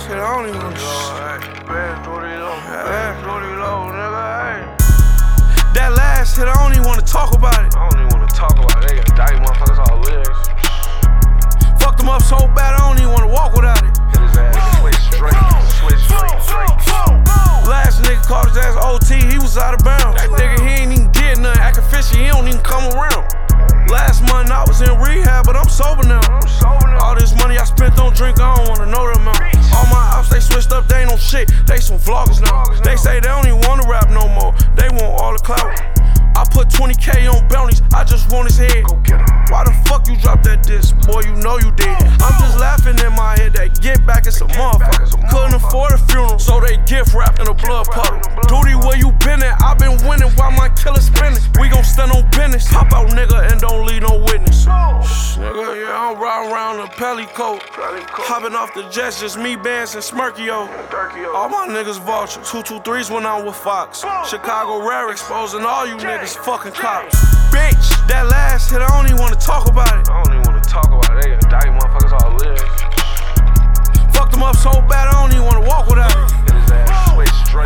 last hit, I don't even wanna That last hit, I don't even wanna talk about it. I don't even wanna talk about it. They got dirty motherfuckers all lyrics. Fucked him up so bad, I don't even wanna walk without it. Hit his ass, switch straight. Last nigga called his ass OT, he was out of bounds. That nigga, he ain't even get nothing. Acting fishy, he don't even come around. Last month I was in rehab, but I'm sober now. All this money I spent on drink, I don't wanna know the amount. All my ops, they switched up, they ain't no shit. They some vloggers now. They say they don't even wanna rap no more. They want all the clout. I put 20K on bounties, I just want his head. Why the fuck you dropped that disc? Boy, you know you did. I'm just laughing in my head that get back is a motherfucker. Couldn't afford a funeral, so they gift wrapped in a blood puddle. Duty, where you been at? I been winning while my killer spinning. We gon' stand on business. Pop out, nigga, and don't leave no witness. Nigga, yeah, I'm riding around in a pelly coat. Hopping off the jets, just me, Bands, and Smirkio. All my niggas vultures. 223s when I'm with Fox. Chicago Rare exposing all you niggas fucking cops. Bitch, that last hit, I don't even wanna talk about it. I don't even wanna talk about it. They got dirty motherfuckers all lyrics. Fucked him up so bad, I don't even wanna walk without it. Hit his ass, switch straight.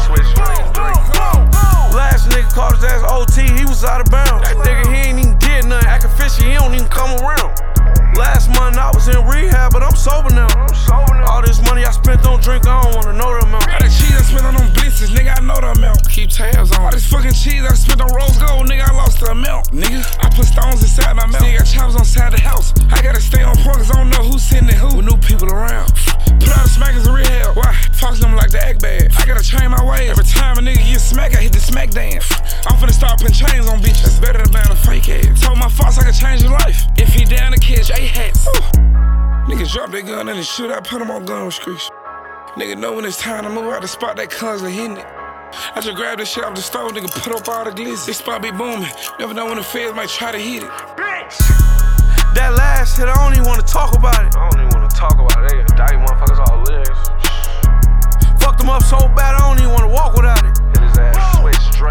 Last nigga called his ass OT, he was out of bounds. That nigga, he ain't even get nothing. Acting fishy, he don't even come around. Last month I was in rehab, but I'm sober now. All this money I spent on drink, I don't wanna know the amount. All that cheese I spent on them blitzes, nigga, I know the amount. Keep tabs on all this fucking cheese I spent on rose gold, nigga, I lost the amount. Nigga, I put stones inside my mouth. Still got choppers on side the house. I gotta stay on point cause I don't know who's sitting in who. With new people around. Put all the smackers in rehab. Why? Fox them like the act bad. I gotta change my ways. Every time a nigga get smacked, I hit the smack dance. I'm finna start putting chains on bitches. That's better than buying a fake ass. Told my Fox I could change your life. If he down to catch 8 hats. Niggas drop their gun in the shoot, I put them on gun restriction. Nigga know when it's time to move out the spot, that constantly hitting it. I just grab this shit off the stove, nigga, put up all the glitz. This spot be booming. Never know when the feds might try to hit it. Bitch! That last hit, I don't even wanna talk about it. I don't even wanna talk about it. They got dirty motherfuckers all lyrics. Fucked him up so bad, I don't even wanna walk without it. Hit his ass, switch straight.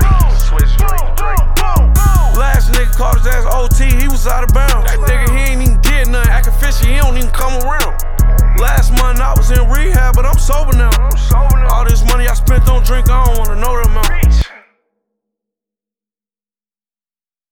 Last nigga called his ass OT, he was out of bounds. That nigga, he ain't even get nothing. Acting fishy, he don't even come around. Last month I was in rehab, but I'm sober now. All this money I spent on drink, I don't wanna know the